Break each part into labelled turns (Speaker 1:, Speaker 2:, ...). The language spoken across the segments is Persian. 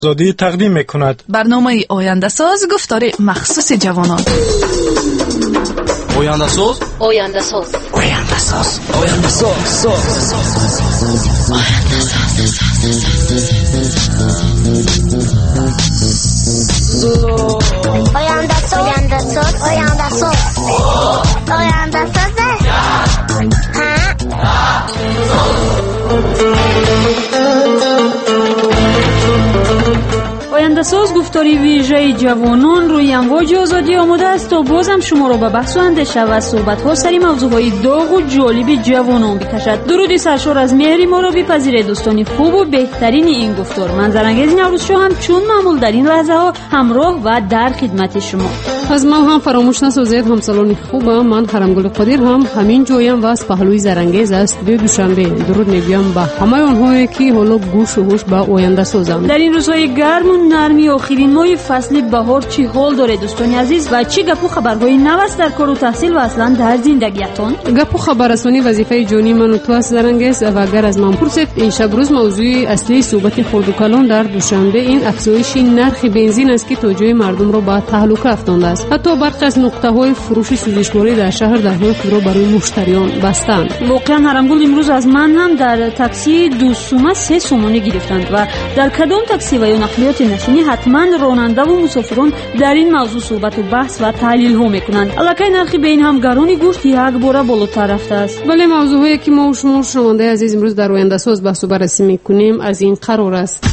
Speaker 1: آزادی تقدیم می‌کند.
Speaker 2: برنامه آینده ساز گفتار مخصوص جوانان.
Speaker 3: آینده ساز،
Speaker 4: آینده ساز،
Speaker 3: آینده ساز، آینده ساز،
Speaker 4: آینده ساز، آینده ساز، آینده ساز، آینده ساز.
Speaker 5: آینده ساز گفتاری ویژه جوانان روی امواج آزادی آماده است تا بازم شما را به بحث و اندیشه و صحبت‌ها سری موضوعهای داغ و جالب جوانان بکشد. درودی سرشار از مهر ما را بپذیرید دوستان خوب و بهترین این گفتار. من زرنگیز نوروزشو هم چون معمول در این لحظه ها همراه و در خدمت شما.
Speaker 6: از ما هم فراموش نسازید همسالان خوبم. من خرمگل قدیر هم همین جویم و از پهلوی زرنگیز است. دوشنبه درود میگم به همه آنهایی که حالا گوش و هوش به آینده سازند.
Speaker 5: در این روزهای گرم و نرمی آخرین ماه فصل بهار چی حال داره دوستان عزیز و چی گپ و خبرهای نو است در کار و تحصیل و اصلا در زندگیتون؟
Speaker 6: گپ و خبررسانی وظیفه جانی من و تو است زرنگیز. و اگر از من پرسید این شب روز موضوع اصلی صحبت خرد و کلان در دوشنبه این افزایش نرخ بنزین است که توجه مردم را به تهلکه افتانده است. حتی برخی از نقطه‌های فروش سوزشواری در شهر درهای خود را برای مشتریان بستند.
Speaker 5: واقعا هرمگل امروز از من هم در تاکسی 2 سومه 3 سومانی گرفتند و در کدام تاکسی و یا نقلیات نشینی حتما راننده و مسافران در این موضوع صحبت و بحث و تحلیل ها میکنند. الکی نرخ بین هم گرانی گوشت یک باره بالاتر رفته است.
Speaker 6: ولی موضوعی که ما و شما شنونده عزیز امروز در آینده ساز بحث و بررسی میکنیم از این قرار است.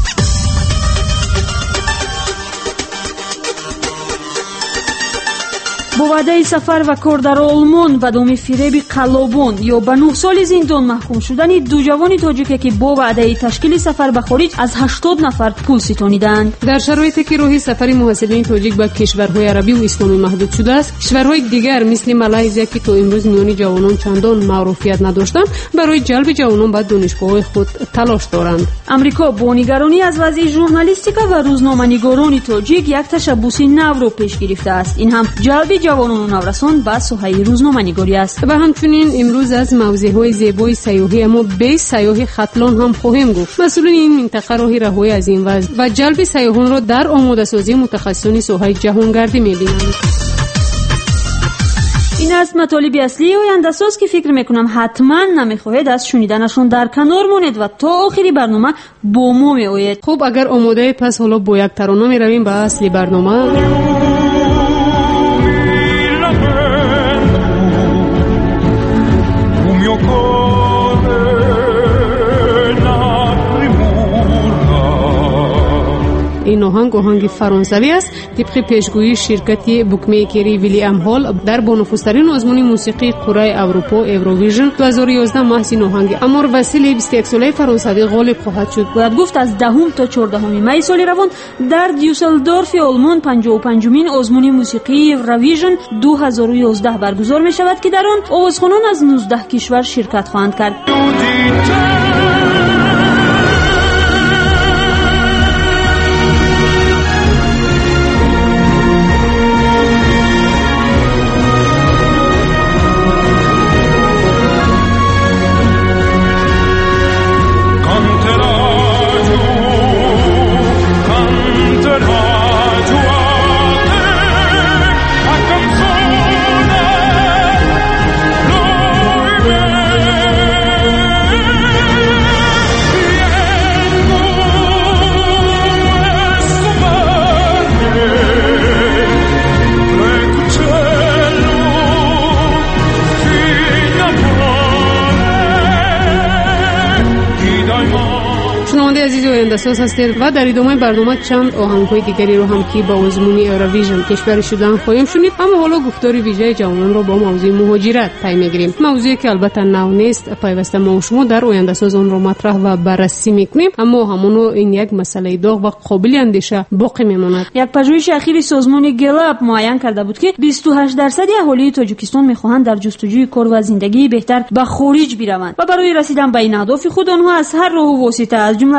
Speaker 5: با وعده سفر و کار در آلمان و دام فریب قلابان یا به 9 سال زندان محکوم شدن 2 جوان تاجیک که با وعده تشکیل سفر به خارج از 80 نفر پول ستانیدند.
Speaker 6: در شرایطی که راه سفر محصلین تاجیک به کشورهای عربی و اسلامی محدود شده است، کشورهای دیگر مثل مالزی که تا امروز میان جوانان چندان معروفیت نداشتند برای جلب جوانان به دانشگاه‌های خود تلاش دارند.
Speaker 5: امریکا با نگرانی از وضع ژورنالیستیکا و روزنامه‌نگاران تاجیک یک تشبوس نو را پیش گرفته است. این هم جلب جوانان و نورسان به ساحه روزنامه‌نگاری است.
Speaker 6: و همچنین امروز از موضوعهای زیبای سیاحی اما به سیاحی خطلان هم خواهیم گفت. مسئولین این منطقه راه رهایی از این وضع و جلب سیاحان را در آماده سازی متخصصان ساحه جهانگردی می‌بینند.
Speaker 5: این است مطالب اصلی آینده ساز که فکر میکنم حتما نمیخواهید از شنیدنشون در کنار مونید و تا آخری برنامه با ما میآیید.
Speaker 6: خب اگر آماده پس حالا با یک ترانه میرویم به اصلی برنامه. این آهنگ فرانسوی است طبق پیشگویی شرکت بوکمیکری ویلیام هال در بانفست‌ترین آزمون موسیقی قاره اروپا ایروویژن 2011 محض این آهنگ امار وسیل 21 ساله فرانسوی غالب خواهد شد.
Speaker 5: باید گفت از 10 تا 14 می سال روان در دیوسلدورف آلمان 55مین آزمون موسیقی ایروویژن 2011 برگزار می شود که در آن آوازخوانان از 19 کشور شرکت خواهند کرد.
Speaker 6: اندساز هستید و در ادامه برنامه چند آهنگ‌های دیگری رو هم که با آزمون ایروویژن کشور شدن خواهیم شنید. اما حالا گفتاری ویژه جوانان رو با موضوع مهاجرت پی می‌گیریم. موضوعی که البته نو نیست، پیوسته ما و شما در آینده ساز اون رو مطرح و بررسی می‌کنیم، اما همونو این یک مسئله داغ و قابل اندیشه باقی میماند.
Speaker 5: یک پژوهش اخیر سازمان گلاب معین کرده بود که 28% اهالی تاجیکستان می‌خواهند در جستجوی کار و زندگی بهتر به خارج بروند و برای رسیدن به این اهداف خود آنها از هر راه و واسطه از جمله از برنامه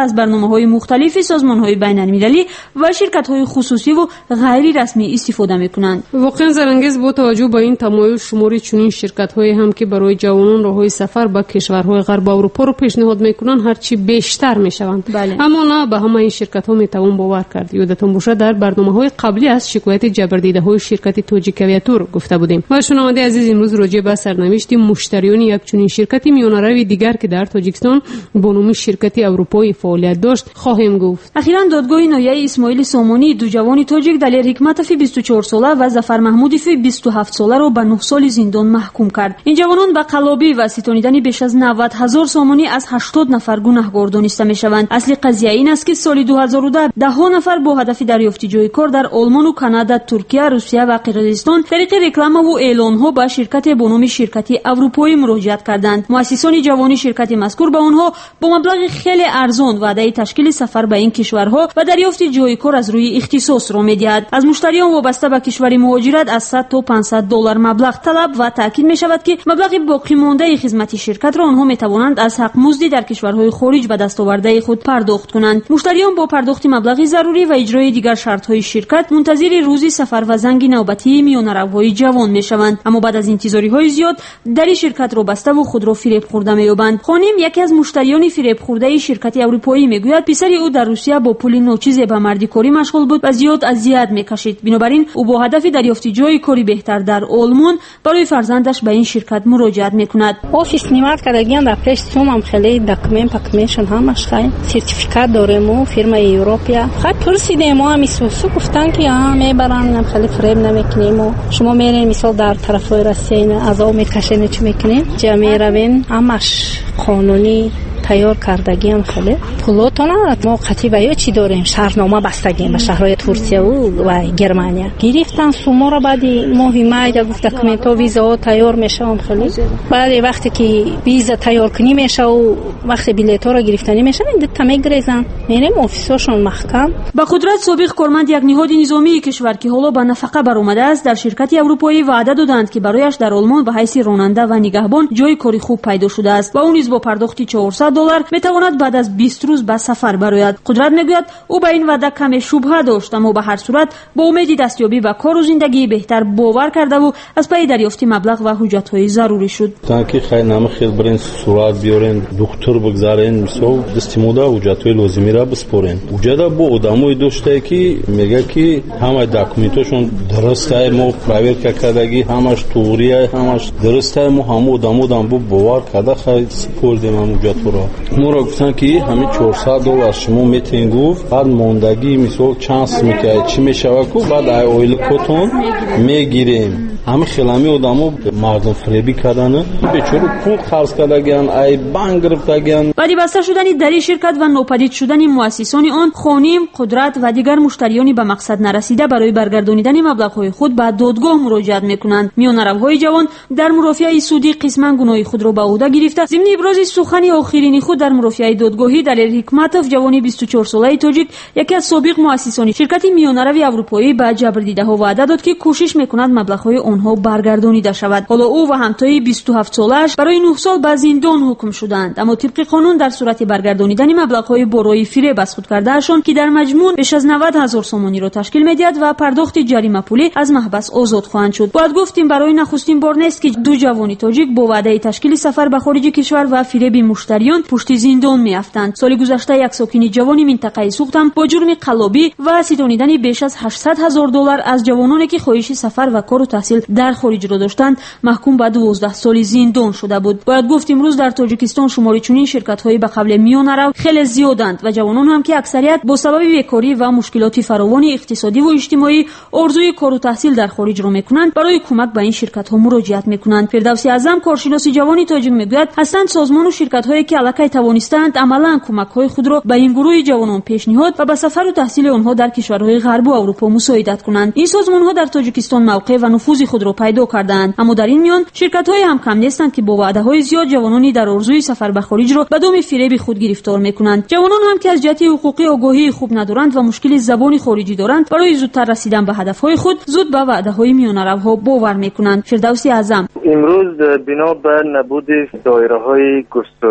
Speaker 5: برنامه‌های مختلف سازمان‌های بین‌المللی و شرکت‌های خصوصی و غیر رسمی استفاده می‌کنند.
Speaker 6: واقعا زرنگیز با توجه به این تمایل شمار چنین شرکت‌های هم که برای جوانان راههای سفر به کشورهای غرب اروپا رو پیشنهاد می‌کنند هرچی بیشتر می‌شوند.
Speaker 5: بله.
Speaker 6: اما نه به همه این شرکت‌ها می‌توان باور کرد. یادتون باشه در برنامه‌های قبلی از شکایت جبردیده‌های شرکت توجیک آویاتور گفته بودیم. و شنونده عزیز امروز راجع به سرنوشت مشتریان یک چنین شرکت میانروی دیگر که در تاجیکستان با نام شرکت اروپایی فعالیت داشت خواهیم گفت.
Speaker 5: اخیراً دادگاه ناحیه اسماعیل سامانی دو جوان تاجیک دلیر حکمتوف 24 ساله و ظفر محمودوف 27 ساله را به 9 سال زندان محکوم کرد. این جوانان به قلابی و ستانیدن بیش از 90,000 سامانی از 80 نفر گناهکار دانسته میشوند. اصلی قضیه این است که سال 2010 ده نفر با هدف دریافت جای کار در آلمان و کانادا، ترکیه، روسیه و قرقیزستان طریق رکلام و اعلان‌ها به شرکت با نام شرکت اروپایی مراجعت کردند. مؤسسان جوانی شرکت مذکور به آنها با مبلغ خیلی ارزان وعده تشکیل سفر به این کشورها و دریافت جای کار از روی اختصاص را می‌دهد. از مشتریان وابسته به کشور مهاجرت از 100 تا 500 دلار مبلغ طلب و تاکید می‌شود که مبلغ باقی مانده خدمت شرکت را آنها می‌توانند از حق مزدی در کشورهای خارج به دست آورده خود پرداخت کنند. مشتریان با پرداخت مبلغ ضروری و اجرای دیگر شرط‌های شرکت منتظر روزی سفر و زنگ نوبتی میانروهای جوان میشوند. اما بعد از انتظاری‌های زیاد در شرکت را بسته و خود را فریب خورده می‌یابند. خانم یکی از مشتریان فریب خورده شرکت اروپایی میگوید پسر او در روسیه با پول ناچیز به مردیکاری مشغول بود و زیاد اذیت می‌کشید. بنابراین او با هدف دریافت جای کاری بهتر در آلمان برای فرزندش به این شرکت مراجعت می‌کند.
Speaker 1: офис нимат кардагиам дар пеш сумам хеле документ пакмешон ҳамаш хай сертификат дорему фирмаи европия хай пурсидем мо ами сусу гуфтан ки мебарам хеле фреб намекунем шумо мерен мисол дар тарафҳои россия азоб мекашен чӣ мекунем ҷа меравен ҳамаш қонунӣ تیار کردگی هم خیلی پولاتو ندارد. ما قطعی به چی داریم شهرنامه بستگیم به شهرهای ترکیه و گرمانیا گرفتن سوما را بعد ماه مای گفت دکومنت ها ویزا ها تیار میشه هم خیلی بعد وقتی که ویزا تیار کنی میشه و وقتی بلیط ها را گرفتنی میشه دت میگریزن میریم آفیساشون محکم.
Speaker 5: با قدرت سابق کارمند یک نهاد نظامی کشور که حالا به نفقه برآمده است در شرکت اروپایی وعده دادند که برایش در آلمان به حیث راننده و نگهبان جای کاری خوب پیدا شده است و اون نیز با پرداخت 400 دلار میتواند بعد از 20 روز به سفر برآید. قدرت میگوید او به این وعده کم شبهه داشت اما به هر صورت با امید دستیابی به کار و زندگی بهتر باور کرده و از پی دریافت مبلغ و حجت‌های ضروری شد.
Speaker 7: تا که خیلی نام خیلی برین صورت بیارین دکتر بگذارین مثلا دستیمودا حجت‌های لازمی را بسپارین. حجت با آدمای داشته که میگه که همه دکومنتاشون درسته ما پراور کردگی همش توریه همش درسته ما هم آدم با باور کرده خیلی سپردیم هم حجت را. مورا گفتن که همین 400 دلار شما میتونین گفت بعد موندگی مثلا چانس میکنه چی میشه کو بعد ای اویل کتون میگیریم. همه خیلی آدمو مردم فریبی کردن بیچاره پول خرج کردن ای بانک گرفتن.
Speaker 5: بعد بسته شدن در شرکت و ناپدید شدن مؤسسان آن خانم قدرت و دیگر مشتریانی به مقصد نرسیده برای برگردانیدن مبلغ‌های خود به دادگاه مراجعت میکنند. میانروهای جوان در مرافعه سودی قسما گناه خود را به عهده گرفته ضمن ابراز سخن آخرین خود در مرافعه دادگاهی دلیر حکمتوف جوانی 24 ساله تاجیک یکی از سابق مؤسسان شرکت میانروی اروپایی به جبردیده‌ها وعده داد که کوشش میکند مبلغ‌های آنها برگردانیده شود. حالا او و همتای 27 سالش برای 9 سال به زندان حکم شدند اما طبق قانون در صورت برگردانیدن مبلغ‌های برای فریب از خود کردهشان که در مجموع بیش از 90,000 سومانی را تشکیل می‌دهد و پرداخت جریمه پولی از محبس آزاد خواهند شد. باید گفتیم برای نخستین بار نیست که دو جوانی تاجیک با وعده تشکیل سفر به خارج کشور و فریب مشتریان پشت زندان می‌افتند. سال گذشته یک ساکن جوانی منطقه سوخت هم با جرم قلابی و ستانیدن بیش از 800,000 دلار از جوانانی که خواهش سفر و کار و تحصیل در خارج را داشتند محکوم به 12 سال زندان شده بود. باید گفت امروز در تاجیکستان شماری چنین شرکت‌های به قبل میانرو خیلی زیادند و جوانان هم که اکثریت با سبب بیکاری و مشکلات فراوان اقتصادی و اجتماعی آرزوی کار و تحصیل در خارج را میکنند برای کمک به این شرکت‌ها مراجعت میکنند. فردوس اعظم کارشناس جوانی تاجیک میگوید هستند سازمان و شرکت‌هایی که علاقه توانستند عملاً کمک‌های خود را به این گروه جوانان پیشنهاد و به سفر و تحصیل آنها در کشورهای غرب و اروپا مساعدت کنند. این سازمان‌ها در تاجیکستان موقع و نفوذ خود را پیدا کردند اما در این میان شرکت‌های هم کم نیستند که با وعده‌های زیاد جوانانی در آرزوی سفر به خارج را به دام فریب خود گرفتار می‌کنند. جوانان هم که از جهت حقوقی آگاهی خوب ندارند و مشکل زبان خارجی دارند برای زودتر رسیدن به هدف‌های خود زود به وعده‌های میانروها باور می‌کنند. فردوس اعظم
Speaker 8: امروز بنا به نبود دایره‌های گسترده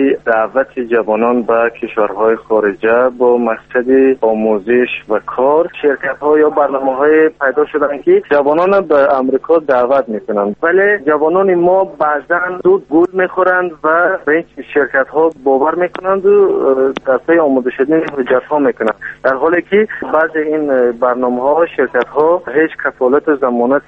Speaker 8: دعوت جوانان به کشورهای خارجه با مقصد آموزش و کار شرکت‌ها یا برنامه‌های پیدا شدن که جوانان به آمریکا دعوت میکنند، ولی جوانان ما بعضاً زود گول میخورند و به این شرکت‌ها باور میکنند و در پی آماده شدن حجت‌ها میکنند، در حالی که بعضی این برنامه‌ها شرکت‌ها هیچ کفالت و ضمانت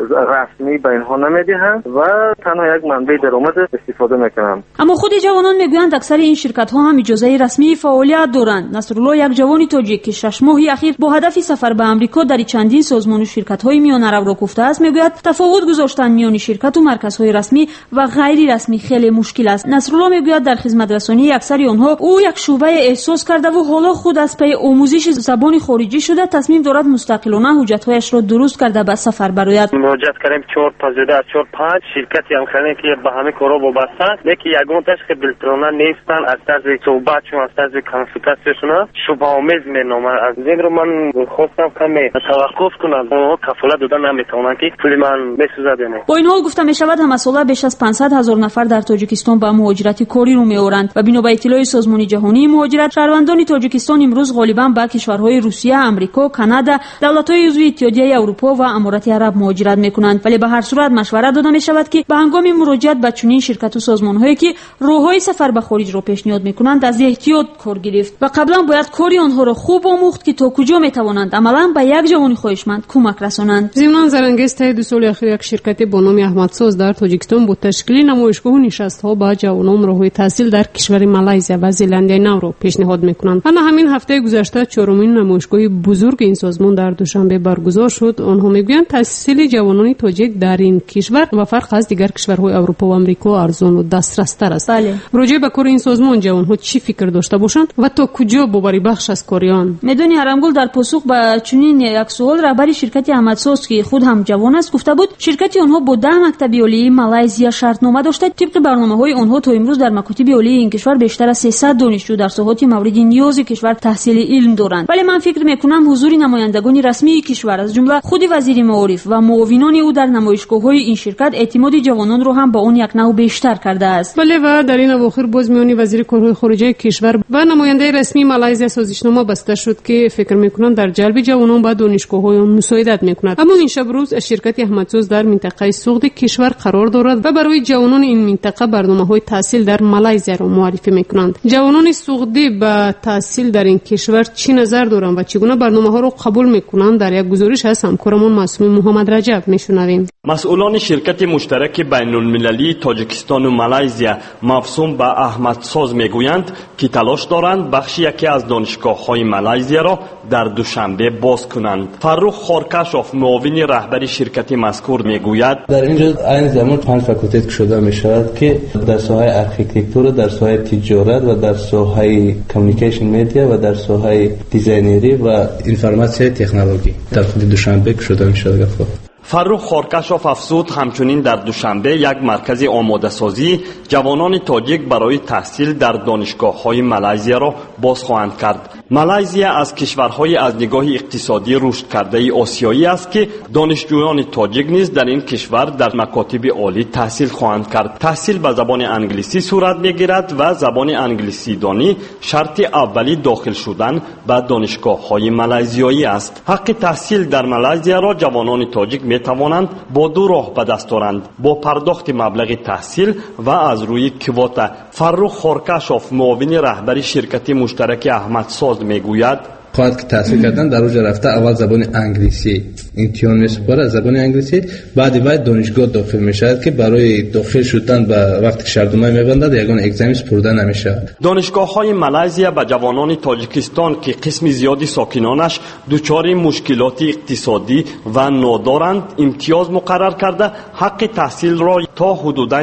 Speaker 8: رسمی به اینها نمیدهند و تنها یک منبع درآمد استفاده میکنند.
Speaker 5: اما خود جوانان میگویند اکثر این شرکت‌ها هم اجازه رسمی فعالیت دارند. نصرالله یک جوان تاجیک که 6 ماه اخیر با هدف سفر به آمریکا در چندین سازمان و شرکت‌های میانه رو گفته است، میگوید تفاوت گذاشتن میان شرکت و مرکزهای رسمی و غیر رسمی خیلی مشکل است. نصرالله میگوید در خدمت رسانی اکثر آنها او یک شعبه احساس کرده و حالا خود از پی آموزش زبان خارجی شده تصمیم دارد مستقلانه حجت‌هایش را درست کرده به سفر برآید.
Speaker 9: مراجعت کردیم 4 تا زده از 4-5 شرکتی هم خیلی که به همه کارا وابسته است، لیکن یگان تاش که بلترانه نیستن از طرز صحبتشون از طرز کنسولتاسیون شبه آمیز مینامه. از این رو من خواستم کمی توقف کنم، اونها کفالت دادن نمیتونن که پول من بسوزه دینه.
Speaker 5: با این حال گفته می شود همه ساله بیش از 500,000 نفر در تاجیکستان به مهاجرت کاری رو میآورند و بنا به اطلاع سازمان جهانی مهاجرت شهروندان تاجیکستان امروز غالبا به کشورهای روسیه، آمریکا، کانادا، دولت‌های عضو اتحادیه اروپا و امارات عرب مهاجرت میکنند، ولی به هر صورت مشورت داده می شود که به هنگام مراجعت به چنین شرکت و سازمان‌هایی که راههای سفر به خارج را پیشنهاد میکنند از احتیاط کار گرفت و قبلا باید کاری آنها را خوب آموخت که تا کجا میتوانند عملاً به یک جوان خواهشمند کمک رسانند.
Speaker 6: ضمن زرانگیز طی 2 سال اخیر یک شرکت با نام احمدساز در تاجیکستان با تشکیل نمایشگاه و نشست‌ها با جوانان راههای تحصیل در کشور مالایزیا و زلندی نو را پیشنهاد میکنند. اما همین هفته گذشته 4مین نمایشگاه بزرگ این سازمان در دوشنبه برگزار شد. آنها میگویند تحصیل جوانان تاجیک در این کشور و فرق از دیگر کشورهای اروپا و آمریکا ارزان و دسترس‌تر است. راجع به کار این سازمان جوانها چی فکر داشته باشند و تا کجا باوری بخش از کاریان؟
Speaker 5: میدونی هرمگل در پاسخ به چنین یک سوال رهبر شرکت احمدساز که خود هم جوان است گفته بود شرکت آنها با 10 مکتب عالی مالایزیا شرطنامه داشته. طبق برنامه‌های آنها تا امروز در مکاتب عالی این کشور بیشتر از 300 دانشجو در ساحات مورد نیاز کشور تحصیل علم دارند، ولی من فکر میکنم حضور نمایندگان رسمی کشور از جمله خود وزیر معارف و معاونان او در نمایشگاه‌های این شرکت اعتماد جوانان را هم با اون یک نوع بیشتر کرده است.
Speaker 6: بله و در این اواخر باز میانی وزیر کارهای خارجه کشور و نماینده رسمی مالایزیا سازشنامه بسته شد که فکر میکنند در جلب جوانان به دانشگاه‌های مساعدت میکند. اما این شب روز شرکت احمدساز در منطقه سوخت کشور قرار دارد و برای جوانان این منطقه برنامه‌های تحصیل در مالایزیا را معرفی میکنند. جوانان سوختی به تحصیل در این کشور چی نظر دارند و چگونه برنامه‌ها را قبول میکنند در یک گزارش از همکارمان معصوم محمد رجب میشنویم.
Speaker 10: مسئولان شرکت مشترک بین‌المللی تاجیکستان و مالایزیا مفصوم به احمدساز میگویند که تلاش دارند بخش یکی از دانشگاه‌های مالایزیا را در دوشنبه باز کنند. فرخ خارکشوف معاون رهبر شرکت مذکور میگوید
Speaker 11: در اینجا این زمان 5 فاکولته گشوده میشود که در ساحه آرکیتکتور، در ساحه تجارت و در ساحه کامیونیکیشن مدیا و در ساحه دیزاینری و اینفورماسیون تکنولوژی در خود دوشنبه گشوده میشود.
Speaker 10: فرخ خارکشوف افزود همچنین در دوشنبه یک مرکز آماده سازی جوانان تاجیک برای تحصیل در دانشگاه‌های مالایزیا را باز خواهند کرد. مالایزیا از کشورهای از نگاه اقتصادی رشد کرده آسیایی است که دانشجویان تاجیک نیز در این کشور در مکاتب عالی تحصیل خواهند کرد. تحصیل به زبان انگلیسی صورت می‌گیرد و زبان انگلیسی دانی شرط اولی داخل شدن به دانشگاه‌های مالایزیایی است. حق تحصیل در مالایزیا را جوانان تاجیک می‌توانند با 2 راه به دست آورند: با پرداخت مبلغ تحصیل و از روی کواتا. فرخ خارکشوف معاون رهبر شرکت مشترک احمدساز میگوید
Speaker 11: خواهد که تحصیل کردن در اوج رفته اول زبان انگلیسی امتحان میسپاره از زبان انگلیسی، بعد وای دانشگاه داخل میشود که برای داخل شدن به وقتی که شرطنامه میبندد یگان اگزم سپرده نمیشود.
Speaker 10: دانشگاه‌های مالایزیا به جوانان تاجیکستان که قسم زیادی ساکنانش دچار مشکلات اقتصادی و نادارند امتیاز مقرر کرده حق تحصیل را تا حدوداً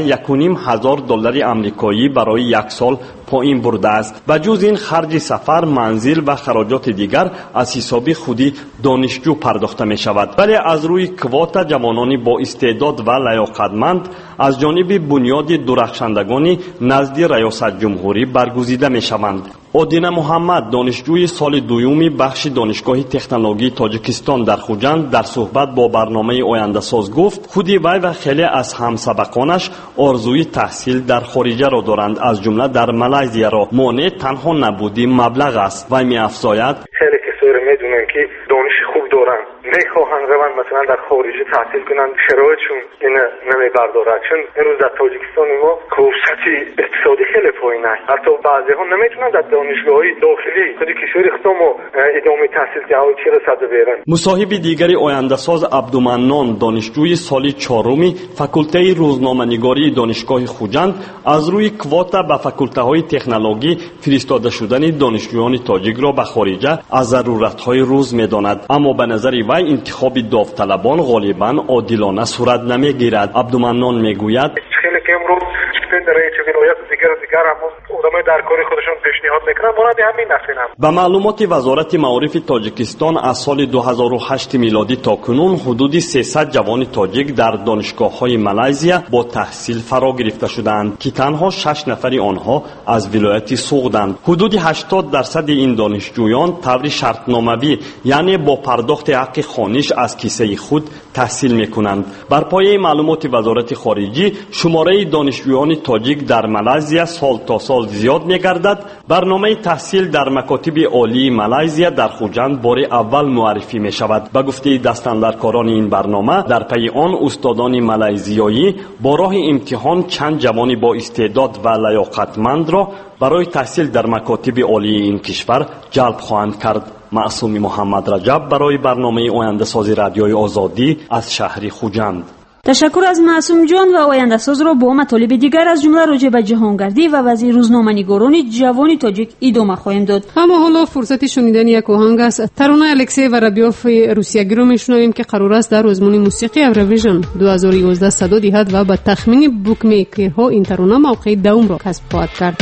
Speaker 10: $1,500 آمریکایی برای 1 سال پایین برده است. بجز این خرج سفر، منزل و خراجات دیگر از حساب خودی دانشجو پرداخته می شود. ولی از روی کواتا جوانانی با استعداد و لیاقتمند از جانب بنیاد درخشندگانی نزد ریاست جمهوری برگزیده می شوند. одина муҳаммад донишҷӯи соли дуюми бахши донишгоҳи технологии тоҷикистон дар хуҷанд дар суҳбат бо барномаи ояндасоз гуфт худи вай ва хеле аз ҳамсабақонаш орзуи таҳсил дар хориҷаро доранд, аз ҷумла дар малайзияро. монеъ танҳо набуди маблағ аст. вай меафзояд:
Speaker 9: خیلی کسایی میدونن که دانش خوب دارن میخواهن روند مثلا در خارج تحصیل کنن، شرایطشون این نمیبردارد، چون امروز در تاجیکستان ما فرصت اقتصادی خیلی پایینه. حتی بعضی‌ها نمیتونن در دانشگاه‌های داخلی خود کشور خودمون ادامه تحصیل کنن، چه رسد برن.
Speaker 10: مصاحب دیگری آینده‌ساز عبدالمنان دانشجوی سال چهارمی فاکولته روزنامه‌نگاری دانشگاه خوجند از روی کواتا به فاکولته‌های تکنولوژی فرستاده شدن دانشجویان تاجیک را به خارج از ضرورت‌های روز می‌داند، اما به نظر وی انتخاب داوطلبان غالباً عادلانه صورت نمی‌گیرد. عبدالمنان می‌گوید
Speaker 9: خیلی که امروز در ولایات دیگر هم آدمای در کار خودشون پیشنهاد میکنن، مانند همین نسلم.
Speaker 10: به معلومات وزارت معارف تاجیکستان از سال 2008 میلادی تا کنون حدود 300 جوان تاجیک در دانشگاه‌های مالایزیا با تحصیل فرا گرفته شدند که تنها 6 نفر آنها از ولایت سوغدند. حدود 80% این دانشجویان طور شرطنامه‌ای یعنی با پرداخت حق خوانش از کیسه خود تحصیل میکنند. بر پایه معلومات وزارت خارجه شماره دانشجویان تاجیک در مالایزیا سال تا سال زیاد می‌گردد. برنامه تحصیل در مکاتب عالی مالایزیا در خوجند بار اول معرفی می‌شود. به گفته دستاندرکاران این برنامه در پی آن استادان مالایزیایی با راه امتحان چند جوان با استعداد و لیاقتمند را برای تحصیل در مکاتب عالی این کشور جلب خواهند کرد. معصوم محمد رجب برای برنامه آینده‌سازی رادیوی آزادی از شهر خوجند.
Speaker 5: تشکر از معصوم جان و آینده‌ساز را با مطالب دیگر از جمله راجع به جهانگردی و وضع روزنامه‌نگاران جوان تاجیک ادامه خواهیم داد.
Speaker 6: اما حالا فرصت شنیدن یک آهنگ است. ترانه الکسی ورابیوف روسیایی رو میشنویم که قرار است در آزمون موسیقی اورویژن 2011 صدا دهد و به تخمین بوک میکرها این ترانه موقع دوم را کسب خواهد کرد.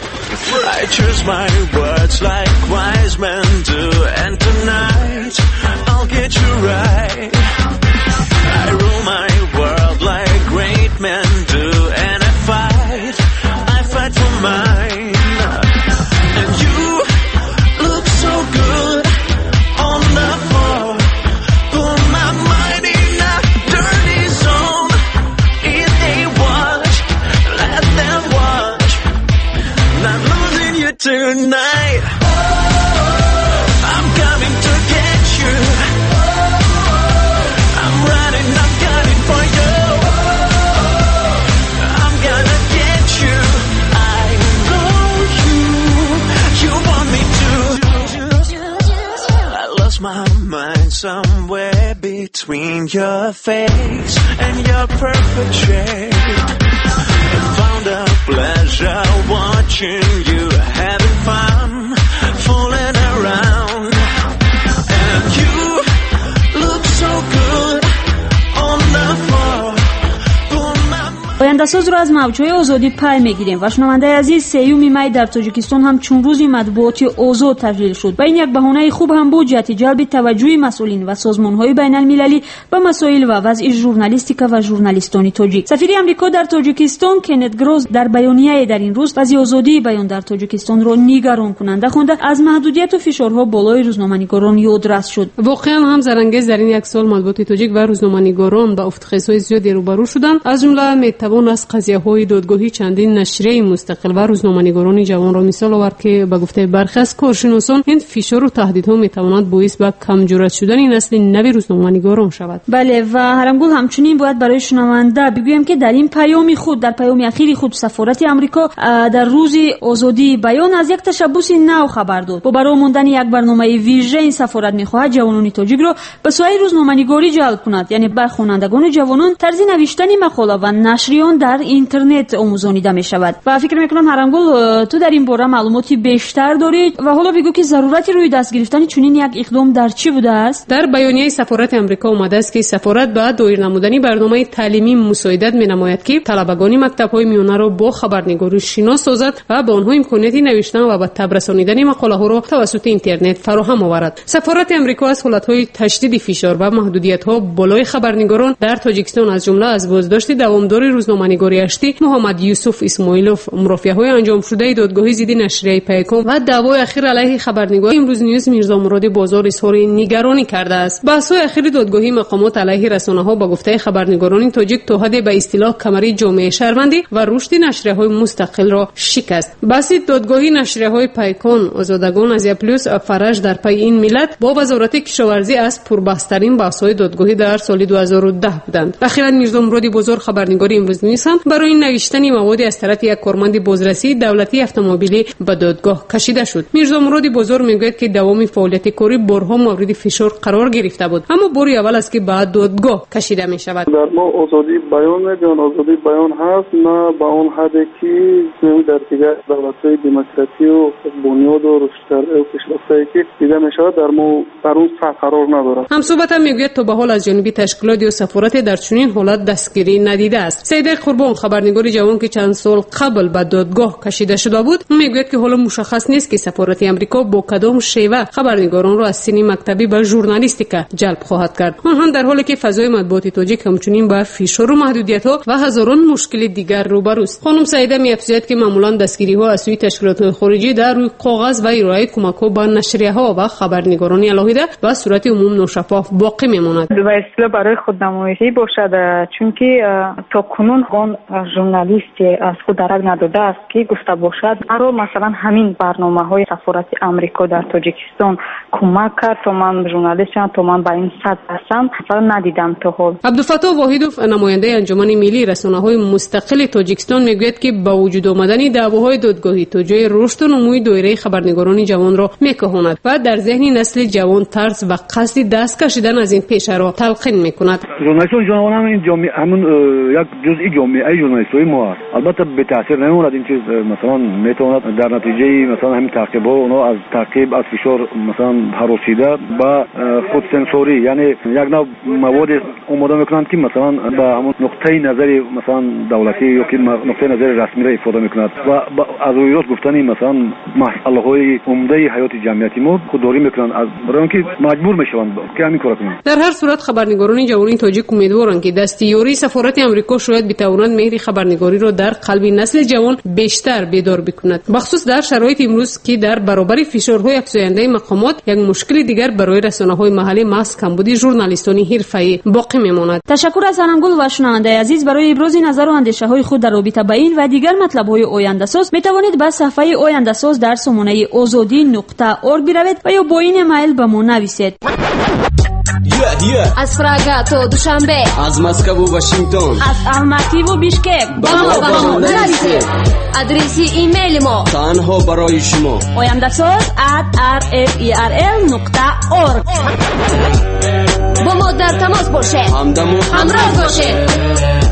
Speaker 12: I choose my words like wise men do, and tonight I'll get you right. I rule my world like great men do, and I fight for mine. And you look so good on the floor, put my mind in a dirty zone. If they watch, let them watch. Not losing you tonight. I'm coming to get you. I'm running, I'm gunning for you. I'm gonna get you. I know you want me to. I lost my mind somewhere between your face and your perfect shape. I found a pleasure watching you having fun, fooling around. And you look so good on the floor.
Speaker 5: آینده‌ساز را از موج‌های آزادی پی می‌گیریم و شنونده عزیز سیوم می در تاجیکستان هم چون روزی مطبوعاتی آزاد تشکیل شد و این یک بهانه خوب هم بود جهت جلب توجه مسئولین و سازمان‌های بین‌المللی به مسائل و وضع ژورنالیستیک و ژورنالیستان تاجیک. سفیر آمریکا در تاجیکستان کنت گروز در بیانیه در این روز وضع آزادی بیان در تاجیکستان را نگران کننده خوانده از محدودیت و فشارها بالای روزنامه‌نگاران یادرس شد.
Speaker 6: واقعا هم زرانگیز در این یک سال مطبوعات تاجیک و روزنامه‌نگاران با افتخارهای زیادی روبرو شدند. از جمله توان از قضیه‌های دادگاهی چندین نشریه مستقل و روزنامه‌نگاران جوان را مثال آورد که به گفته برخی از کارشناسان این فشار و تهدیدها می‌تواند باعث به کمجورت شدن نسل نو روزنامه‌نگاران شود.
Speaker 5: بله و هرمگل همچنین باید برای شنونده بگویم که در این پیام خود در پیام اخیر خود سفارت آمریکا در روز آزادی بیان از یک تشبث نو خبر داد. با برای ماندن یک برنامه ویژه این سفارت می‌خواهد جوانان تاجیک را به سوی روزنامه‌نگاری جلب کند، یعنی بر خوانندگان جوانان طرز نوشتن مقاله و نشریان در اینترنت آموزانیده می شود. و فکر میکنم هرمگل تو در این باره معلوماتی بیشتر داری و حالا بگو که ضرورت روی دست گرفتن چنین یک اقدام در چی بوده است؟
Speaker 6: در بیانیه سفارت آمریکا اومده است که سفارت به دایر نمودن برنامه تعلیمی مساعدت می‌نماید که طلبگان مکتب‌های میانه را با خبرنگاری شناس سازد و به آنها امکانیت نوشتن و به تب رسانیدن مقاله‌ها را توسط اینترنت فراهم آورد. سفارت آمریکا از حالت‌های تشدید فشار و محدودیت‌ها بالای خبرنگاران در تاجیکستان از جمله از بازداشت دوامدار روزنامه نامه‌نگاری اشتی محمد یوسف اسماعیلوف مرافعه‌های انجام شده دادگاهی ضد نشریه پیکان و دعوای اخیر علیه خبرنگار امروز نیوز میرزا مراد بازار اظهار نگرانی کرده است. بحث‌های اخیر دادگاهی مقامات علیه رسانه‌ها با گفته خبرنگاران تاجیک توحید به اصطلاح کمری جامعه شهروندی و رشد نشریه‌های مستقل را شکست. بحث دادگاهی نشریه‌های پیکان، آزادگان، آزیا پلوس و فرج در پی این ملت با وزارت کشاورزی از پربحث‌ترین بحث‌های دادگاهی در سال 2010 بودند. اخیراً میرزا مراد بازار خبرنگار امروز نیوز هم برای نوشتن مواد از طرف یک کارمند بازرسی دولتی اتومبیلی به دادگاه کشیده شد. میرزا مراد بازار میگوید که دوام فعالیت کاری بارها مورد فشار قرار گرفته بود، اما باری اول است که بعد دادگاه کشیده می شود.
Speaker 13: در ما آزادی بیان میگن، آزادی بیان هست، نه با اون حدی که در دیگر دولت‌های دموکراسی و بنیاد و رشد و پیشرفتایی که دیده می شود در ما در اون سطح قرار نداره. هم صحبت هم میگوید تا به حال از جانب تشکیلات یا سفارت در چنین حالت دستگیری ندیده است. سید قربان خبرنگار جوان که چند سال قبل به دادگاه کشیده شده بود میگوید که حالا مشخص نیست که سفارت امریکا با کدام شیوه خبرنگاران را از سین مکتبی به ژورنالیستیکا جلب خواهد کرد. آن در حالی که فضای مطبوعات تاجیک همچنین با فشار و محدودیت‌ها و هزاران مشکل دیگر روبروست. خانم سعیده می‌افزاید که معمولاً دستگیری‌ها از سوی تشکیلات خارجی در روی کاغذ و ارائه کمک‌ها به نشریه‌ها و خبرنگاران علاهیده به صورت عموم ناشفاف باقی می‌ماند.
Speaker 14: و اصلا برای خودنمایی باشد، چون که تا کنون آن ژورنالیستی از خود درک نداده است که گفته باشد برای مثلا همین برنامه‌های سفارت امریکا در تاجیکستان کمک کرد تا من ژورنالیستم، تا من به این سطح هستم مثلا ندیدم تا حال.
Speaker 6: عبدالفتاح واحدوف نماینده انجمن ملی رسانه‌های مستقل تاجیکستان میگوید که با وجود آمدن دعواهای دادگاهی تا جای رشد و نموی دایره خبرنگاران جوان را میکهاند و در ذهن نسل جوان ترس و قصد دست کشیدن از این پیشه را تلقین میکند.
Speaker 15: ژورنالیستان جوان هم این جامعه همون یک جزئی جامعه ژورنالیستای ما است. البته به تاثیر نمیموند این چیز، مثلا میتواند در نتیجه مثلا همین تعقیب‌ها اونا از تعقیب از فشار مثلا هراسیده با خود سنسوری، یعنی یک نوع مواد اومده میکنند که مثلا به همون نقطه نظر مثلا دولتی یا که نقطه نظر رسمی را استفاده میکند و از روی راست گفتنی مثلا مسئله های عمده حیات جمعیتی ما خودداری میکنند از برای اینکه مجبور میشوند که همین کارا کنند.
Speaker 6: در هر صورت خبرنگاران جوان تاجیک امیدوارند که دستیاری سفارت امریکا شاید بتواند مهر خبرنگاری را در قلب نسل جوان بیشتر بیدار بکند، بخصوص در شرایط امروز که در برابر فشارهای افزاینده مقامات یک مشکل دیگر برای رسانه‌های محلی محض کمبود ژورنالیستان حرفه‌ای باقی میماند.
Speaker 5: تشکر از سنمگل و شنونده عزیز. برای ابراز نظر و اندیشه‌های خود در رابطه با این و دیگر مطلب‌های آینده‌ساز می‌توانید به صفحه آینده‌ساز در سامانه azadi.org بروید و یا با این ایمیل به ما نویسید.
Speaker 16: از پراگ تا دوشنبه،
Speaker 3: از مسکو و واشنگتن،
Speaker 16: از الماتی و بیشکک با ما نویسید. آدرس ایمیل ما
Speaker 3: تنها برای شما
Speaker 16: oyandasaz@rferl.org. با ما در تماس باشید، همراه باشید.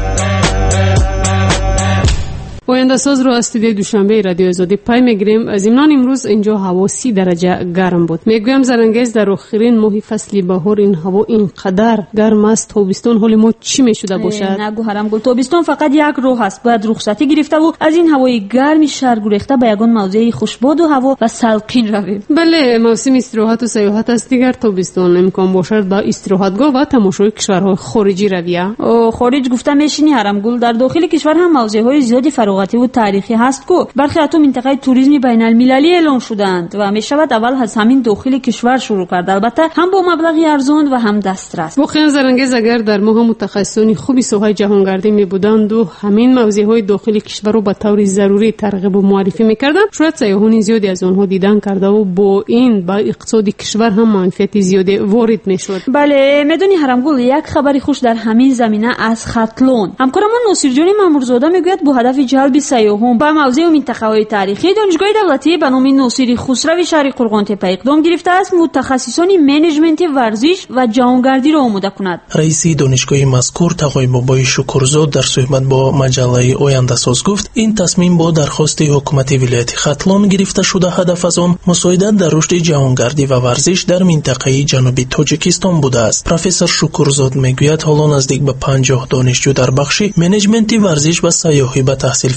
Speaker 6: آینده‌ساز رو از استودیوی دوشنبه رادیو آزادی پای میگیریم. از ایمنان امروز اینجا هوا 30 درجه گرم بود. میگویم زرنگیز در آخرین ماه فصل بهار این هوا اینقدر گرم است. تابستون حال ما چی میشده باشد؟
Speaker 5: نگو حرام گل، تابستون فقط یک روز است. بعد رخصتی گرفته و از این هوای گرم شهر گریخته به یگان موضع خوشباد و هوا و سلقین رویم.
Speaker 6: بله، موسم استراحت و سیاحت است دیگر. تابستون امکان باشد با استراحتگاه و تماشای کشورهای خارجی رویم.
Speaker 5: خارج گفته میشینی حرام گل، در داخل کشور هم موضع‌های زیادی فراغتی و تاریخی هست کو برخی اتو منطقه توریسم بین المللی اعلام شدند و میشود اول از همین داخل کشور شروع کرد، البته هم با مبلغی ارزان و هم دسترس.
Speaker 6: واقعا زرنگیز اگر در ماه متخصصان خوبی ساحه جهانگردی می بودند و همین موضوعهای داخل کشور رو به طور ضروری ترغیب و معرفی میکردند، شاید سیاحان زیادی از آنها دیدن کرده و با این با اقتصاد کشور هم منفعت زیادی وارد میشد.
Speaker 5: بله میدونی حرام گل، یک خبری خوش در همین زمینه از خطلون. همکارمون ناصرجان مامورزاده میگوید با هدف جلب سیاحان به موضع منطقه‌های تاریخی دانشگاه دولتی به نام ناصری خسروی شهر قرغان‌تپه اقدام گرفته است متخصصان منیجمنت ورزش و جهانگردی را آماده کند.
Speaker 17: رئیس دانشگاه مذکور تقای بابای شکرزاد در صحبت با مجله آینده‌ساز گفت این تصمیم با درخواست حکومت ولایت خطلان گرفته شده. هدف از آن مساعدت در رشد جهانگردی و ورزش در منطقه جنوبی تاجیکستان بوده است. پروفسور شکرزاد میگوید حالا نزدیک به 50 دانشجو در بخش منیجمنت ورزش و سیاحی به تحصیل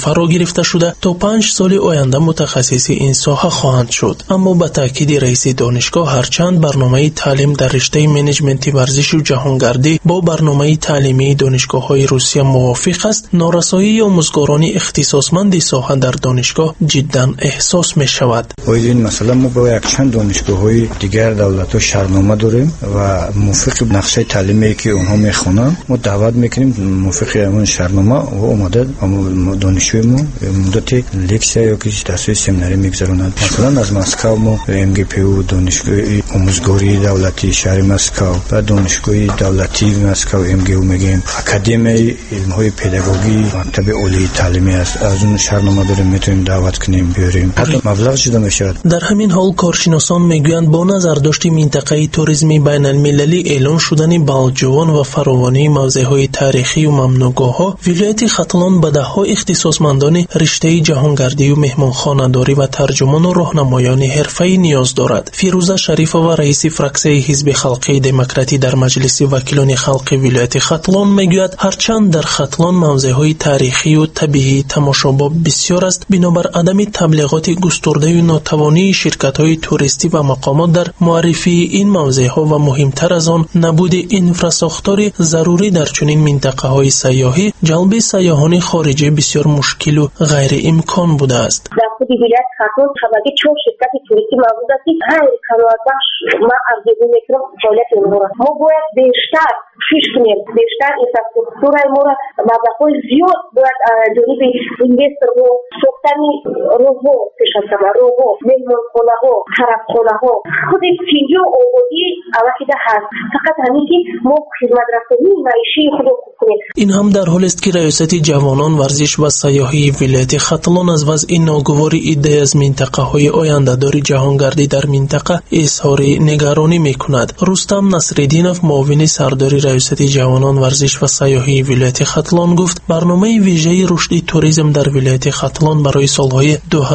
Speaker 17: فرا گرفته شده تا 5 سال آینده متخصص این ساحه خواهند شد. اما به تاکید رئیس دانشگاه هرچند برنامه تعلیم در رشته منیجمنت ورزش و جهانگردی با برنامه تعلیمی دانشگاه‌های روسیه موافق است، نارسایی آموزگاران اختصاصمند ساحه در دانشگاه جدا احساس می شود.
Speaker 18: این مثلا ما با یک چند دانشگاه‌های دیگر دولت‌ها شرطنامه داریم و موافق نقشه تعلیمی که اونها میخوانند ما دعوت میکنیم موافق اون شرطنامه و اومده دانشجویمون مدت لکسیا یا که درس سمیناری میگذرونند. مثلا از مسکو ما MGPU دانشگاه آموزگاری دولتی شهر مسکو و دانشگاه دولتی مسکو MGU میگیم اکادمی علم‌های پداگوژی مکتب عالی تعلیمی است. از اون شرطنامه داریم میتونیم دعوت کنیم بیاریم حتی مبلغ شده میشه.
Speaker 17: در همین حال کارشناسان میگویند با نظر داشت منطقه توریسمی بین المللی اعلان شدن بالجوان و فراوانی موضع‌های تاریخی و ممنوعگاه‌ها ولایت ختلان به ده‌ها اختصاصمندان رشته جهانگردی و مهمانخانه‌داری و ترجمان و راهنمایان حرفه‌ای نیاز دارد. فیروزه شریفه و رئیس فراکسیون حزب خلقی دموکراتی در مجلس وکیلان خلقی ولایت ختلان میگوید هرچند در ختلان موضع‌های تاریخی و طبیعی تماشاباب بسیار است، بنابر عدم تبلیغات گسترده و ناتوانی شرکت‌های توریستی و مقامات در معرفی این موضع‌ها و مهمتر از آن نبود انفراساختار ضروری در چنین منطقه‌های سیاحی جلب سیاحان خارجی بسیار مشکل و غیر امکان بوده است.
Speaker 19: در خود ولایت ختلان خبری چون شرکت توریستی موجود است هر کمابخش ما ارزیابی می‌کنیم فعالیت اونها ما باید بیشتر پیش کنیم، بیشتر اینفراستراکچور ما را مبلغ‌های زیاد باید جانب اینوستر و ساختن راه‌ها پیش‌رفت راه‌ها مهمانخانه‌ها خرابخانه‌ها خود فیلم و آبادی اوقات هست فقط همین که ما خدمت رسانی معیشی خود کنیم.
Speaker 17: این هم در حالی است که ریاست جوانان ورزش و سیاحی ولایت ختلان از وضع ناگوار ایده از منطقه‌های آینده‌دار جهانگردی در منطقه اظهار نگرانی می‌کند. رستم نصرالدینов معاون سردار ریاست جوانان ورزش و سیاحی ولایت ختلان گفت برنامه ویژه رشد توریسم در ولایت ختلان برای سالهای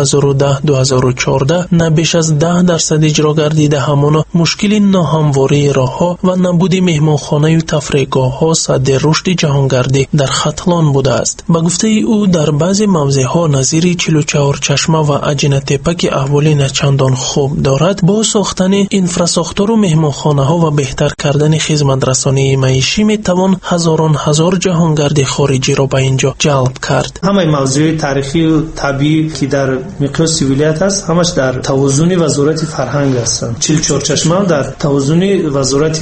Speaker 17: 2010-2014 نه بیش از 10% اجرا گردیده، همان مشکل ناهمواری راه‌ها و نبود مهمانخانه و تفریحگاه‌ها صدر رشد جهانگردی در ختلان بوده است. با گفته او در بعضی موضع‌ها نظیر 44 چشمه و اجنه تپه که احوال نچندان خوب دارد با ساختن انفراساختار و مهمانخانه‌ها و بهتر کردن خدمت رسانی معیشی میتوان هزار جهانگرد خارجی را به اینجا جلب کرد.
Speaker 20: همه موضوع تاریخی و طبیعی که در مقیاس ولایت است همش در توازن وزارت فرهنگ هستند. 44 چشمه در توازن وزارت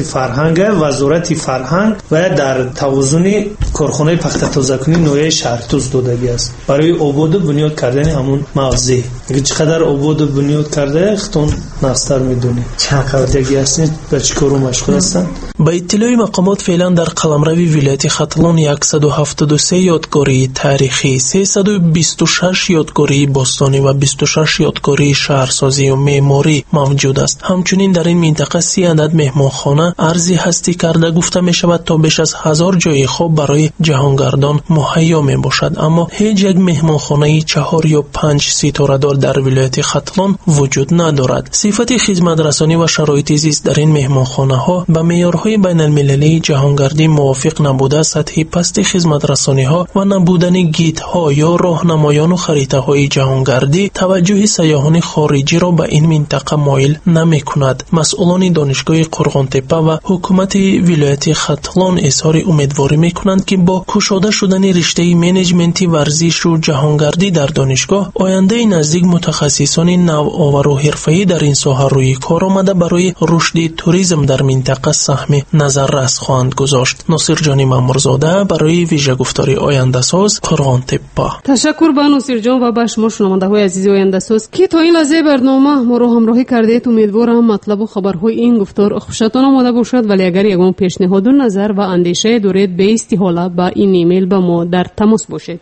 Speaker 20: فرهنگ و در توازن کارخانه پخت تازه‌کنی نوعی شهرتوز دادگی است برای آباد و بنیاد کردن همون موضع. اگه چقدر آباد و بنیاد کرده خودتون ناستر میدونید چقدر دیگه هستید به چه کارو مشغول هستند.
Speaker 17: با اطلاع مقامات فعلا در قلمرو ولایت ختلان 173 یادگاری تاریخی، 326 یادگاری باستانی و 26 یادگاری شهرسازی و معماری موجود است. همچنین در این منطقه 30 عدد مهمانخانه ارزی هستی کرده گفته می شود تا بیش از 1000 جای خواب برای جهانگردان مهیا می باشد، اما هیچ یک مهمانخانه 4 یا 5 ستاره دار در ولایت ختلان وجود ندارد. صفت خدمت رسانی و شرایط زیست در این مهمانخانه ها به معیارهای بین المللی جهانگردی موافق نبوده، سطح پست خدمت رسانی ها و نبودن گیت ها یا راهنمایان و خریطه های جهانگردی توجه سیاحان خارجی را به این منطقه مایل نمی کند. مسئولان دانشگاه قرغانتپه و حکومت ولایت ختلان اظهار امیدواری می کنند که با گشوده شدن رشته منیجمنت ورزش و جهانگردی در دانشگاه آینده نزدیک متخصصان نوآور و حرفه‌ای در این ساحه روی کار آمده برای رشد توریسم در منطقه سهم نظررس خواهند گذاشت. ناصر جانی مامورزاده برای ویژه گفتاری آینده ساز قرغانتپه.
Speaker 6: تشکر به ناصر جان و به شما شنونده‌های عزیز آینده ساز که تا این لحظه برنامه ما رو همراهی کردید. امیدوارم مطلب و خبرهای این گفتار خوشتان آمده باشد، ولی اگر یگان پیشنهاد و نظر و اندیشه دارید به استحاله با این ایمیل با ما در تماس باشید.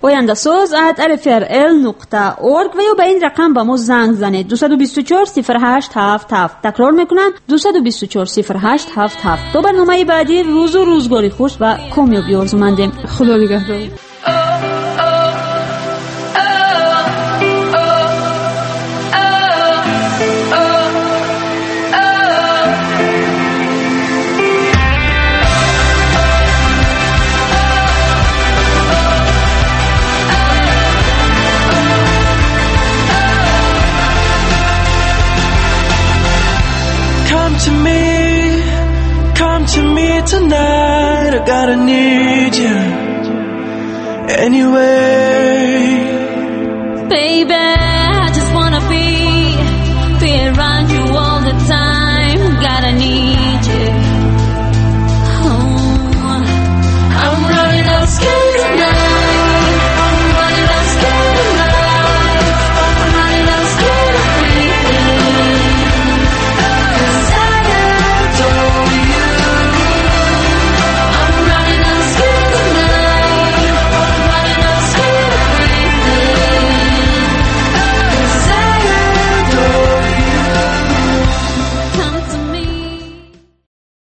Speaker 5: oyandasaz@rfrl.org و یا به این رقم با ما زنگ زنید. 224 0877. تکرار میکنم 224 0877. تا برنامه بعدی روز و روزگاری خوش و کامیابی آرزومندیم.
Speaker 6: خدا نگهدار.
Speaker 12: me tonight. I gotta need you anyway.
Speaker 5: Baby,